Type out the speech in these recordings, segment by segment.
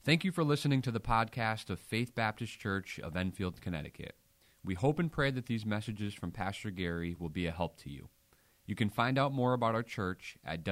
Thank you for listening to the podcast of Faith Baptist Church of Enfield, Connecticut. We hope and pray that these messages from Pastor Gary will be a help to you. You can find out more about our church at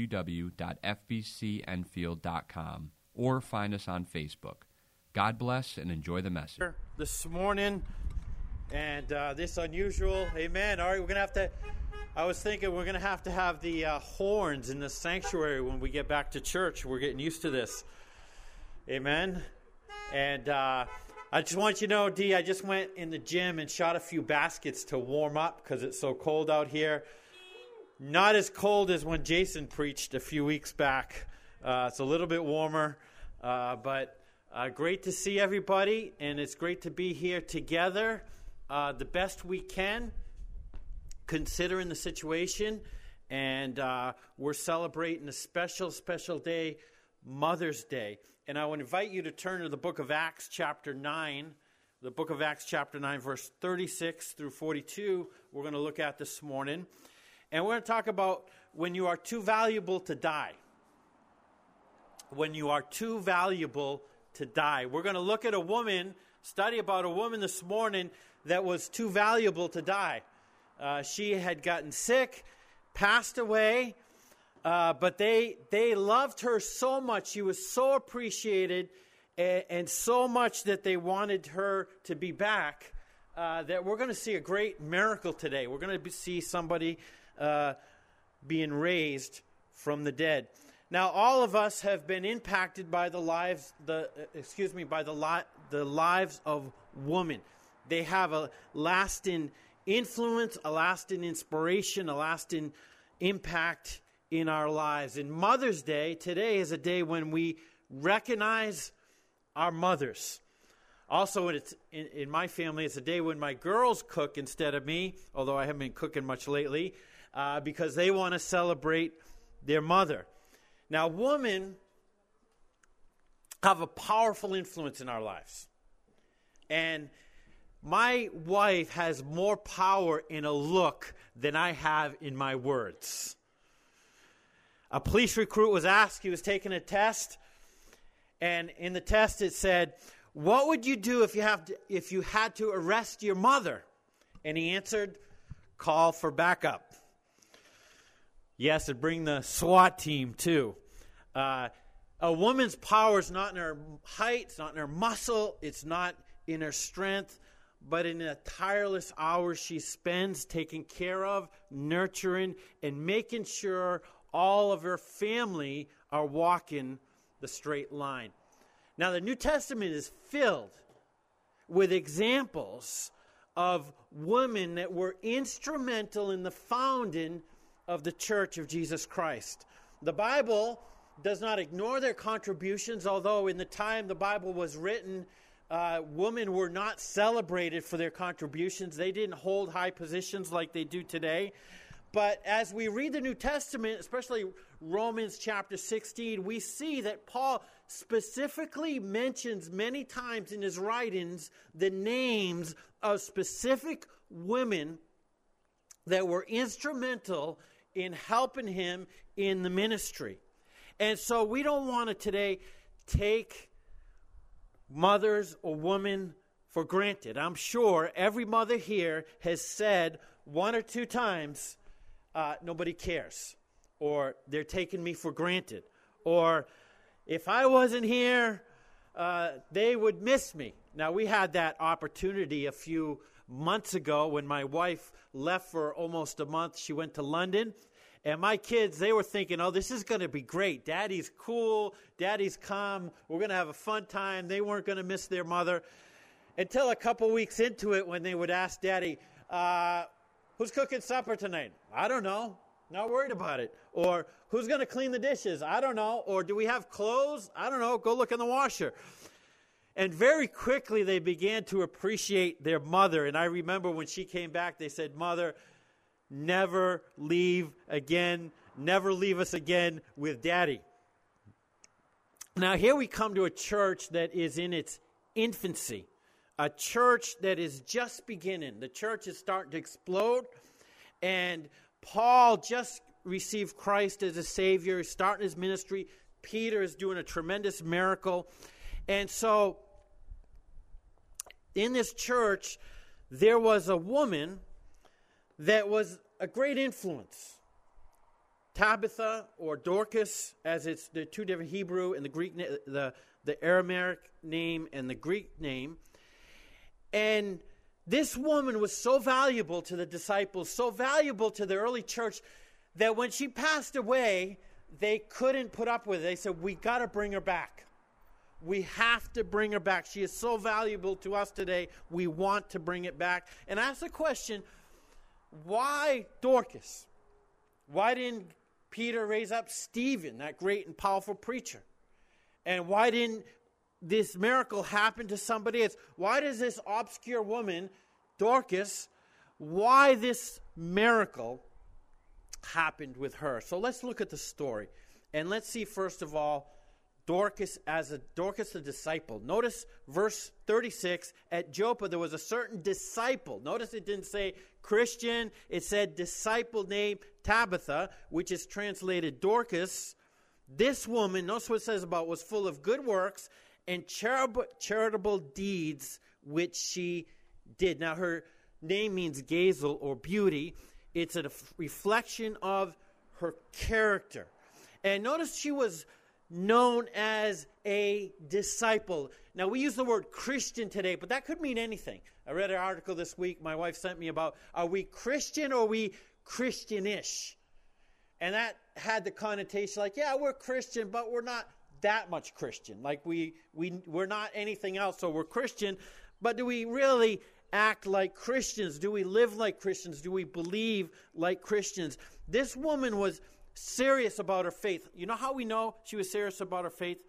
www.fbcenfield.com or find us on Facebook. God bless and enjoy the message. This morning, and this unusual, amen. All right, we're going to I was thinking we're going to have the horns in the sanctuary when we get back to church. We're getting used to this. Amen. And I just want you to know, I just went in the gym and shot a few baskets to warm up because it's so cold out here. Not as cold as when Jason preached a few weeks back. It's a little bit warmer, but great to see everybody, and it's great to be here together the best we can, considering the situation. And we're celebrating a special day, Mother's Day. And I would invite you to turn to the book of Acts chapter 9. The book of Acts chapter 9, verse 36 through 42, we're going to look at this morning. And we're going to talk about when you are too valuable to die. When you are too valuable to die. We're going to look at study about a woman this morning that was too valuable to die. She had gotten sick, passed away, but they loved her so much. She was so appreciated and so much that they wanted her to be back that we're going to see a great miracle today. We're going to see somebody being raised from the dead. Now, all of us have been impacted by the lives of women. They have a lasting influence, a lasting inspiration, a lasting impact in our lives. And Mother's Day, today is a day when we recognize our mothers. Also, in my family, it's a day when my girls cook instead of me, although I haven't been cooking much lately, because they want to celebrate their mother. Now, women have a powerful influence in our lives. And my wife has more power in a look than I have in my words. A police recruit was asked, he was taking a test, and in the test it said, "What would you do if you had to arrest your mother?" And he answered, "Call for backup." Yes, and bring the SWAT team too. A woman's power is not in her height, it's not in her muscle, it's not in her strength, but in the tireless hours she spends taking care of, nurturing, and making sure all of her family are walking the straight line. Now, the New Testament is filled with examples of women that were instrumental in the founding of the Church of Jesus Christ. The Bible does not ignore their contributions, although in the time the Bible was written, women were not celebrated for their contributions. They didn't hold high positions like they do today. But as we read the New Testament, especially Romans chapter 16, we see that Paul specifically mentions many times in his writings the names of specific women that were instrumental in helping him in the ministry. And so we don't want to today take mothers or women for granted. I'm sure every mother here has said one or two times, nobody cares, or they're taking me for granted, or if I wasn't here, they would miss me. Now, we had that opportunity a few months ago when my wife left for almost a month. She went to London, and my kids, they were thinking, oh, this is going to be great. Daddy's cool. Daddy's calm. We're going to have a fun time. They weren't going to miss their mother until a couple weeks into it when they would ask Daddy, who's cooking supper tonight? I don't know. Not worried about it. Or who's going to clean the dishes? I don't know. Or do we have clothes? I don't know. Go look in the washer. And very quickly they began to appreciate their mother. And I remember when she came back, they said, "Mother, never leave again. Never leave us again with Daddy." Now here we come to a church that is in its infancy. A church that is just beginning. The church is starting to explode. And Paul just received Christ as a Savior. He's starting his ministry. Peter is doing a tremendous miracle. And so in this church, there was a woman that was a great influence. Tabitha, or Dorcas, as it's the two different Hebrew and the Greek, the Aramaic name and the Greek name. And this woman was so valuable to the disciples, so valuable to the early church, that when she passed away, they couldn't put up with it. They said, we got to bring her back. We have to bring her back. She is so valuable to us today. We want to bring it back. And I asked the question, why Dorcas? Why didn't Peter raise up Stephen, that great and powerful preacher? And why didn't this miracle happen to somebody else? Why does this obscure woman, Dorcas, why this miracle happened with her? So let's look at the story. And let's see, first of all, Dorcas the disciple. Notice verse 36, at Joppa there was a certain disciple. Notice it didn't say Christian, it said disciple named Tabitha, which is translated Dorcas. This woman, notice what it says about, was full of good works and charitable deeds which she did. Now her name means gazel or beauty. It's a reflection of her character. And notice she was known as a disciple. Now, we use the word Christian today, but that could mean anything. I read an article this week my wife sent me about, are we Christian or are we Christianish? And that had the connotation like, yeah, we're Christian, but we're not that much Christian. Like we're not anything else, so we're Christian. But do we really act like Christians? Do we live like Christians? Do we believe like Christians? This woman was serious about her faith. You know how we know she was serious about her faith?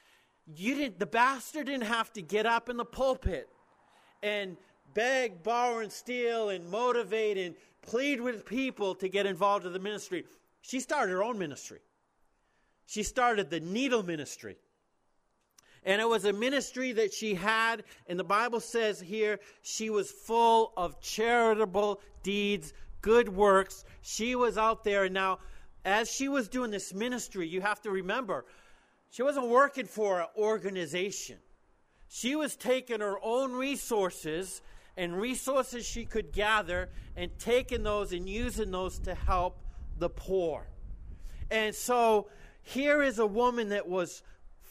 The pastor didn't have to get up in the pulpit and beg, borrow, and steal, and motivate, and plead with people to get involved in the ministry. She started her own ministry. She started the needle ministry. And it was a ministry that she had, and the Bible says here, she was full of charitable deeds, good works. She was out there, and now, as she was doing this ministry, you have to remember, she wasn't working for an organization. She was taking her own resources and resources she could gather and taking those and using those to help the poor. And so here is a woman that was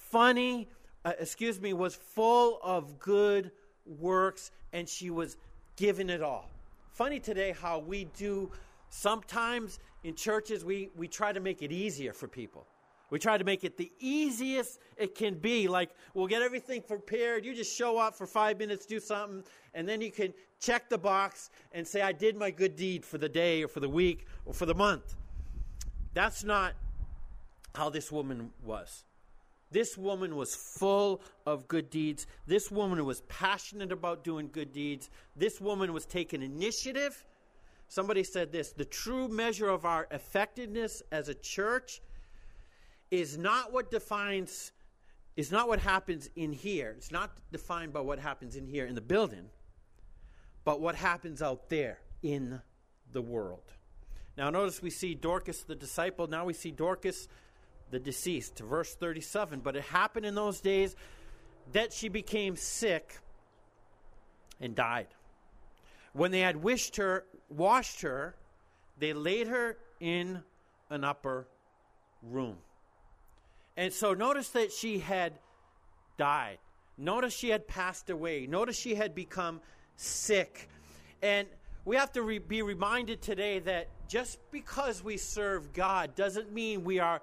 was full of good works, and she was giving it all. Funny today how we do sometimes in churches, we try to make it easier for people. We try to make it the easiest it can be. Like, we'll get everything prepared. You just show up for 5 minutes, do something, and then you can check the box and say, I did my good deed for the day or for the week or for the month. That's not how this woman was. This woman was full of good deeds. This woman was passionate about doing good deeds. This woman was taking initiative. Somebody said this, the true measure of our effectiveness as a church is not what happens in here. It's not defined by what happens in here in the building, but what happens out there in the world. Now notice we see Dorcas the disciple. Now we see Dorcas the deceased. Verse 37, but it happened in those days that she became sick and died. When they had washed her, they laid her in an upper room. And so notice that she had died. Notice she had passed away. Notice she had become sick. And we have to be reminded today that just because we serve God doesn't mean we are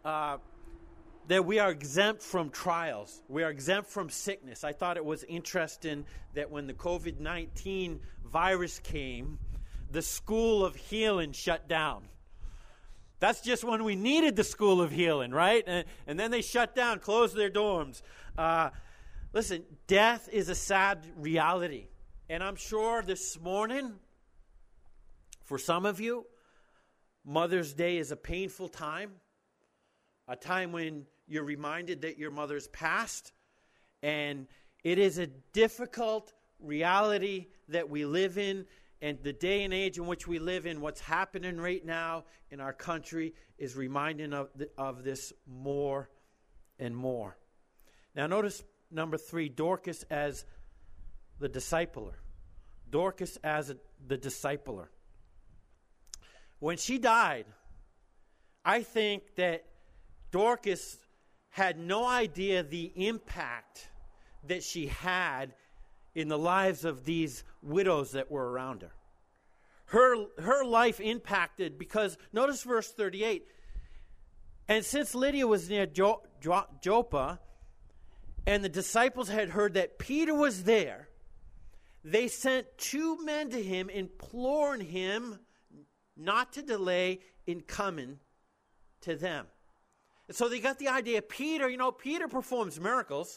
exempt from trials. We are exempt from sickness. I thought it was interesting that when the COVID-19 virus came, the School of Healing shut down. That's just when we needed the School of Healing, right? And then they shut down, closed their dorms. Listen, death is a sad reality. And I'm sure this morning, for some of you, Mother's Day is a painful time. A time when you're reminded that your mother's passed. And it is a difficult reality that we live in. And the day and age in which we live in, what's happening right now in our country is reminding of this more and more. Now notice number 3, Dorcas as the discipler. Dorcas as the discipler. When she died, I think that Dorcas had no idea the impact that she had in the lives of these widows that were around her. Her life impacted because, notice verse 38, and since Lydia was near Joppa, and the disciples had heard that Peter was there, they sent 2 men to him, imploring him not to delay in coming to them. And so they got the idea, Peter performs miracles.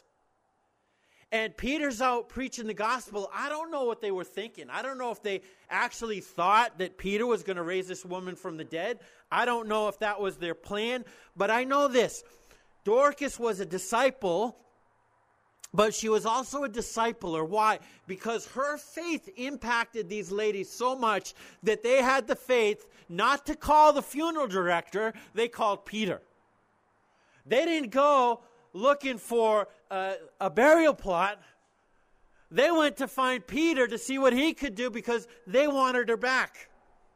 And Peter's out preaching the gospel. I don't know what they were thinking. I don't know if they actually thought that Peter was going to raise this woman from the dead. I don't know if that was their plan. But I know this. Dorcas was a disciple, but she was also a discipler. Why? Because her faith impacted these ladies so much that they had the faith not to call the funeral director. They called Peter. They didn't go looking for a burial plot. They went to find Peter to see what he could do because they wanted her back.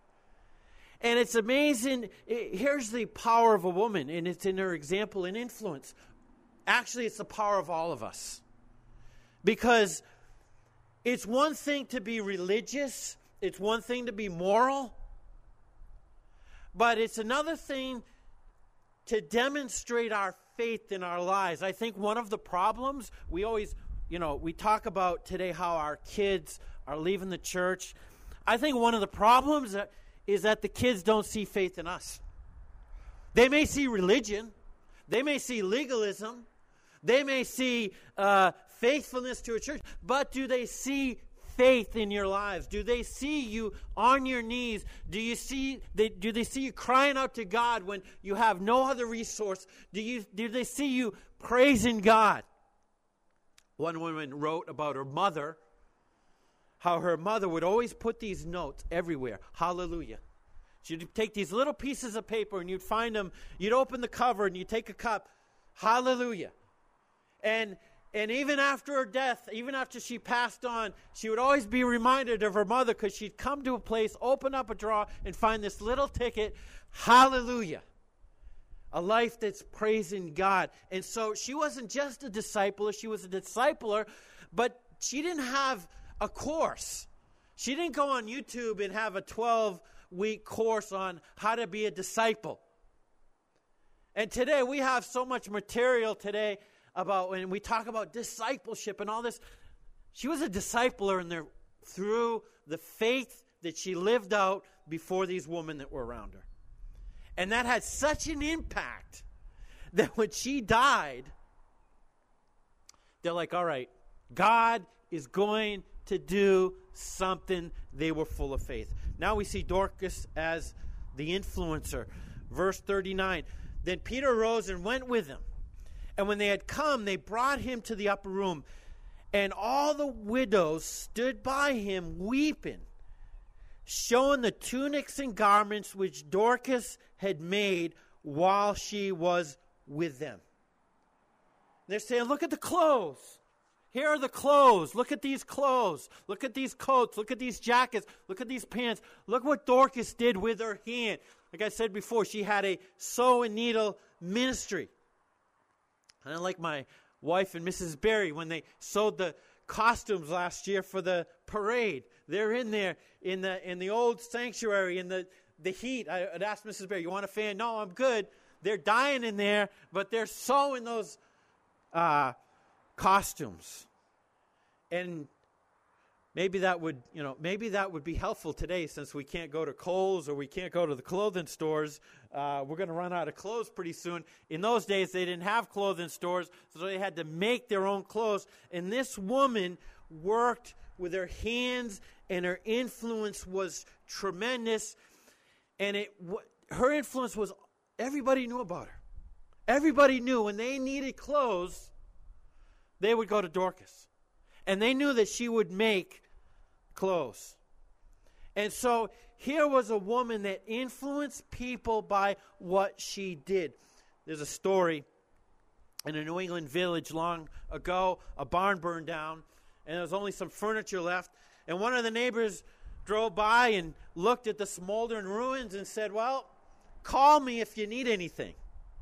And it's amazing. Here's the power of a woman, and it's in her example and influence. Actually, it's the power of all of us. Because it's one thing to be religious, it's one thing to be moral, but it's another thing to demonstrate our faith in our lives. I think one of the problems, we always, we talk about today how our kids are leaving the church. I think one of the problems is that the kids don't see faith in us. They may see religion. They may see legalism. They may see faithfulness to a church. But do they see faith in your lives? Do they see you on your knees? Do they see you crying out to God when you have no other resource? Do they see you praising God? One woman wrote about her mother, how her mother would always put these notes everywhere. Hallelujah. She'd take these little pieces of paper and you'd find them. You'd open the cover and you'd take a cup. Hallelujah. And even after her death, even after she passed on, she would always be reminded of her mother because she'd come to a place, open up a drawer, and find this little ticket, hallelujah. A life that's praising God. And so she wasn't just a discipler, she was a discipler, but she didn't have a course. She didn't go on YouTube and have a 12-week course on how to be a disciple. And today, we have so much material today about when we talk about discipleship and all this. She was a discipler through the faith that she lived out before these women that were around her. And that had such an impact that when she died, they're like, all right, God is going to do something. They were full of faith. Now we see Dorcas as the influencer. Verse 39, then Peter arose and went with them. And when they had come, they brought him to the upper room. And all the widows stood by him weeping, showing the tunics and garments which Dorcas had made while she was with them. They're saying, look at the clothes. Here are the clothes. Look at these clothes. Look at these coats. Look at these jackets. Look at these pants. Look what Dorcas did with her hand. Like I said before, she had a sew and needle ministry. And I like my wife and Mrs. Berry when they sewed the costumes last year for the parade. They're in there in the old sanctuary in the heat. I'd ask Mrs. Berry, you want a fan? No, I'm good. They're dying in there, but they're sewing those costumes. And maybe that would be helpful today since we can't go to Kohl's or we can't go to the clothing stores. We're going to run out of clothes pretty soon. In those days, they didn't have clothing stores, so they had to make their own clothes. And this woman worked with her hands, and her influence was tremendous. And her influence was, everybody knew about her. Everybody knew when they needed clothes, they would go to Dorcas. And they knew that she would make clothes. And so here was a woman that influenced people by what she did. There's a story in a New England village long ago. A barn burned down, and there was only some furniture left. And one of the neighbors drove by and looked at the smoldering ruins and said, well, call me if you need anything.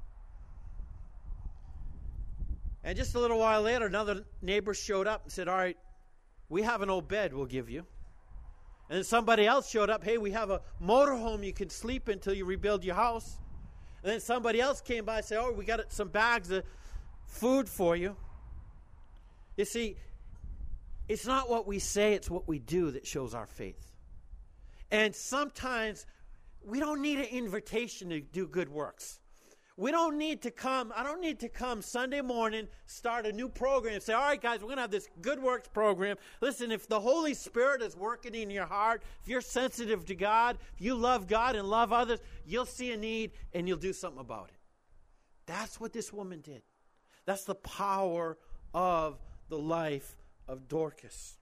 And just a little while later, another neighbor showed up and said, all right, we have an old bed we'll give you. And then somebody else showed up, hey, we have a motorhome you can sleep in until you rebuild your house. And then somebody else came by and said, oh, we got some bags of food for you. You see, it's not what we say, it's what we do that shows our faith. And sometimes we don't need an invitation to do good works. We don't need to come. I don't need to come Sunday morning, start a new program, and say, all right, guys, we're going to have this good works program. Listen, if the Holy Spirit is working in your heart, if you're sensitive to God, if you love God and love others, you'll see a need and you'll do something about it. That's what this woman did. That's the power of the life of Dorcas.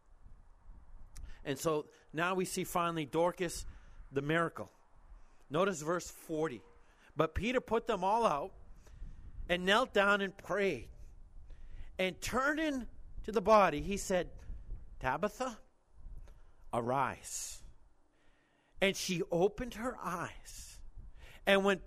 And so now we see finally Dorcas, the miracle. Notice verse 40. But Peter put them all out and knelt down and prayed. And turning to the body, he said, Tabitha, arise. And she opened her eyes. And when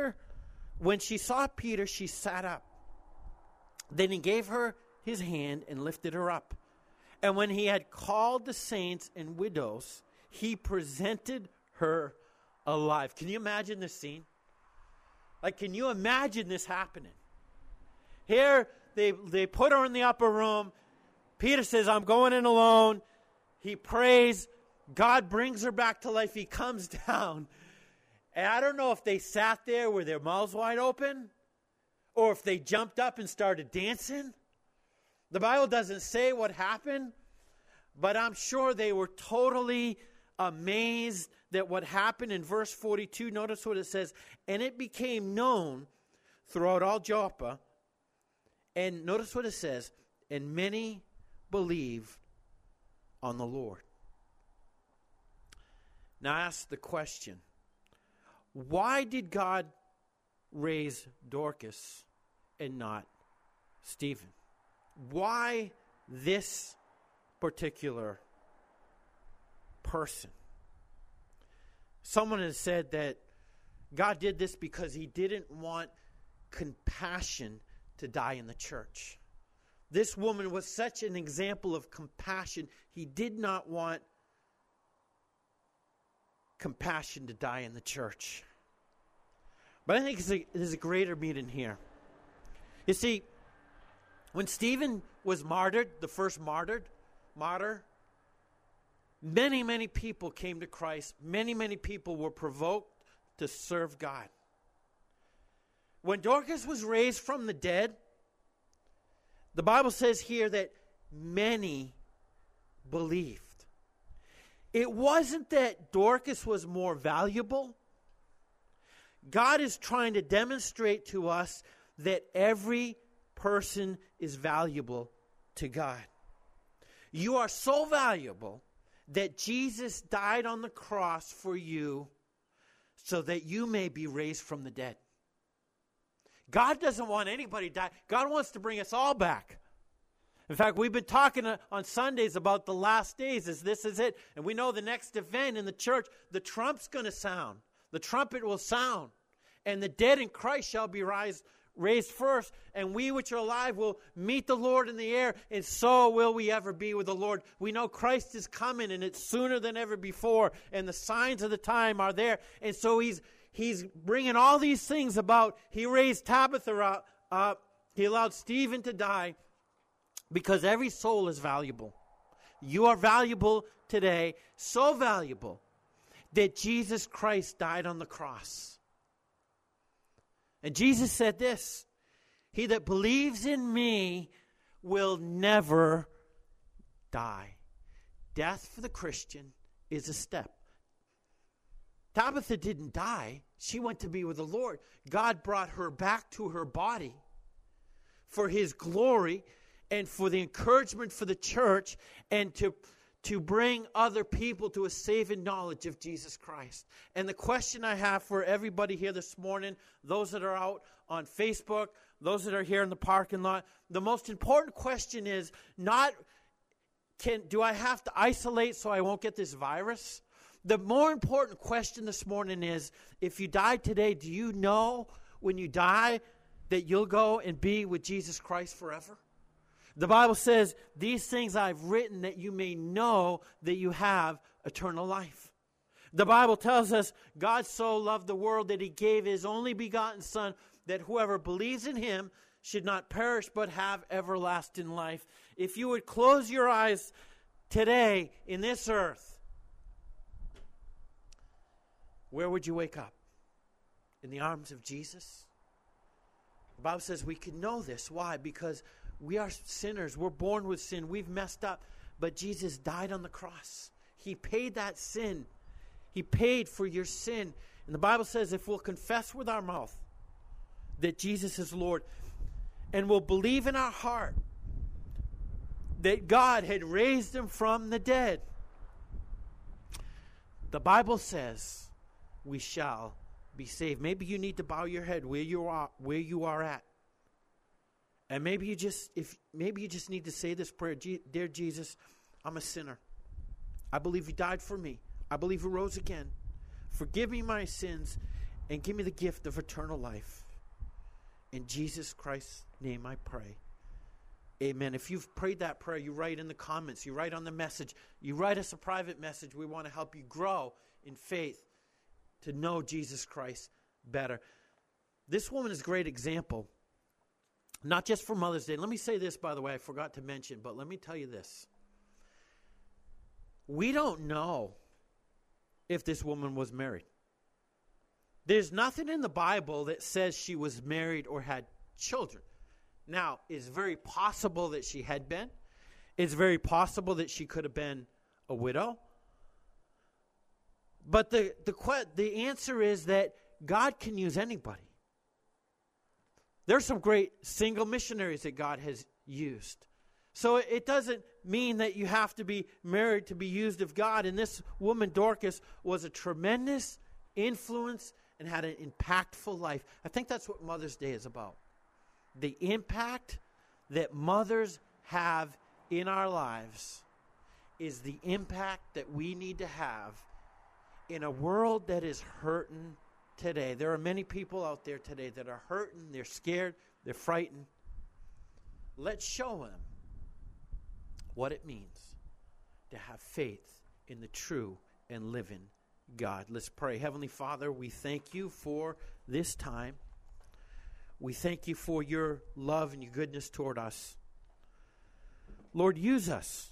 she saw Peter, she sat up. Then he gave her his hand and lifted her up. And when he had called the saints and widows, he presented her alive. Can you imagine this scene? Like, can you imagine this happening? Here, they put her in the upper room. Peter says, I'm going in alone. He prays. God brings her back to life. He comes down. And I don't know if they sat there with their mouths wide open or if they jumped up and started dancing. The Bible doesn't say what happened, but I'm sure they were totally amazed that what happened. In verse 42, notice what it says, and it became known throughout all Joppa, and notice what it says, and many believed on the Lord. Now I ask the question, why did God raise Dorcas and not Stephen? Why this particular person? Someone has said that God did this because he didn't want compassion to die in the church. This woman was such an example of compassion. He did not want compassion to die in the church. But I think there's a greater meaning here. You see, when Stephen was martyred, the first martyr, many, many people came to Christ. Many, many people were provoked to serve God. When Dorcas was raised from the dead, the Bible says here that many believed. It wasn't that Dorcas was more valuable. God is trying to demonstrate to us that every person is valuable to God. You are so valuable that Jesus died on the cross for you so that you may be raised from the dead. God doesn't want anybody to die. God wants to bring us all back. In fact, we've been talking on Sundays about the last days. This is it. And we know the next event in the church, the trump's going to sound. The trumpet will sound. And the dead in Christ shall be raised first. And we which are alive will meet the Lord in the air. And so will we ever be with the Lord. We know Christ is coming, and it's sooner than ever before. And the signs of the time are there. And so he's bringing all these things about. He raised Tabitha up. He allowed Stephen to die. Because every soul is valuable. You are valuable today, so valuable that Jesus Christ died on the cross. And Jesus said this, he that believes in me will never die. Death for the Christian is a step. Tabitha didn't die. She went to be with the Lord. God brought her back to her body for his glory and for the encouragement for the church, and to bring other people to a saving knowledge of Jesus Christ. And the question I have for everybody here this morning, those that are out on Facebook, those that are here in the parking lot, the most important question is not, do I have to isolate so I won't get this virus? The more important question this morning is, if you died today, do you know when you die that you'll go and be with Jesus Christ forever? The Bible says, these things I've written that you may know that you have eternal life. The Bible tells us God so loved the world that he gave his only begotten Son, that whoever believes in him should not perish but have everlasting life. If you would close your eyes today in this earth, where would you wake up? In the arms of Jesus? The Bible says we can know this. Why? Because we are sinners. We're born with sin. We've messed up. But Jesus died on the cross. He paid that sin. He paid for your sin. And the Bible says if we'll confess with our mouth that Jesus is Lord, and we'll believe in our heart that God had raised him from the dead, the Bible says we shall be saved. Maybe you need to bow your head where you are at. And maybe you just need to say this prayer. Dear Jesus, I'm a sinner. I believe you died for me. I believe you rose again. Forgive me my sins and give me the gift of eternal life. In Jesus Christ's name I pray. Amen. If you've prayed that prayer, you write in the comments. You write on the message. You write us a private message. We want to help you grow in faith to know Jesus Christ better. This woman is a great example. Not just for Mother's Day. Let me say this, by the way, I forgot to mention, but let me tell you this. We don't know if this woman was married. There's nothing in the Bible that says she was married or had children. Now, it's very possible that she had been. It's very possible that she could have been a widow. But the answer is that God can use anybody. There's some great single missionaries that God has used. So it doesn't mean that you have to be married to be used of God. And this woman, Dorcas, was a tremendous influence and had an impactful life. I think that's what Mother's Day is about. The impact that mothers have in our lives is the impact that we need to have in a world that is hurting today. There are many people out there today that are hurting, they're scared, they're frightened. Let's show them what it means to have faith in the true and living God. Let's pray. Heavenly Father, we thank you for this time. We thank you for your love and your goodness toward us. Lord, use us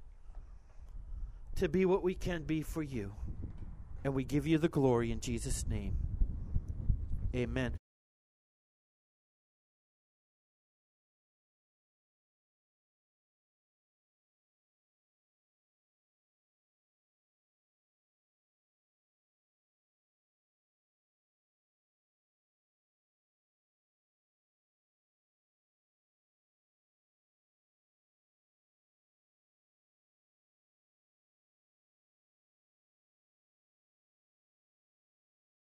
to be what we can be for you. And we give you the glory in Jesus' name. Amen.